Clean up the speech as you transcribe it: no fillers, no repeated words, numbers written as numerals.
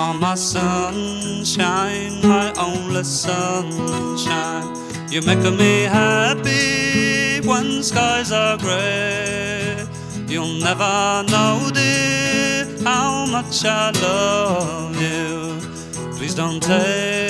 are my sunshine, my only sunshine. You're making me happy when skies are grey. You'll never know, dear, how much I love you. Please don't take